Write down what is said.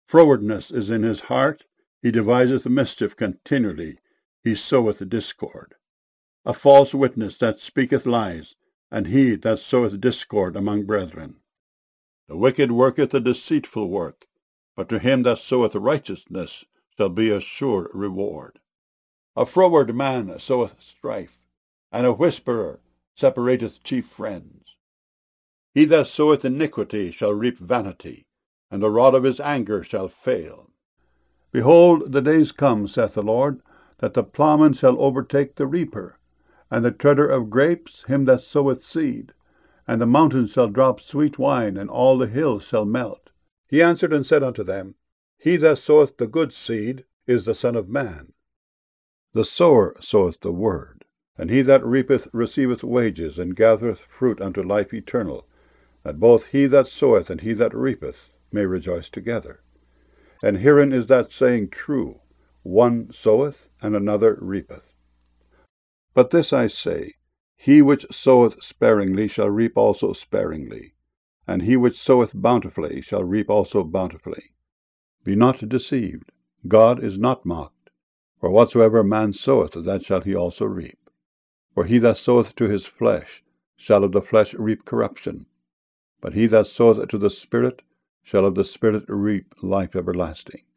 Frowardness is in his heart, he deviseth mischief continually, he soweth discord. A false witness that speaketh lies, and he that soweth discord among brethren. The wicked worketh a deceitful work, but to him that soweth righteousness shall be a sure reward. A froward man soweth strife, and a whisperer separateth chief friends. He that soweth iniquity shall reap vanity, and the rod of his anger shall fail. Behold, the days come, saith the Lord, that the plowman shall overtake the reaper, and the treader of grapes him that soweth seed. And the mountains shall drop sweet wine, and all the hills shall melt. He answered and said unto them, He that soweth the good seed is the Son of Man. The sower soweth the word, and he that reapeth receiveth wages, and gathereth fruit unto life eternal, that both he that soweth and he that reapeth may rejoice together. And herein is that saying true, one soweth, and another reapeth. But this I say, he which soweth sparingly shall reap also sparingly, and he which soweth bountifully shall reap also bountifully. Be not deceived, God is not mocked. For whatsoever a man soweth, that shall he also reap. For he that soweth to his flesh shall of the flesh reap corruption, but he that soweth to the Spirit shall of the Spirit reap life everlasting.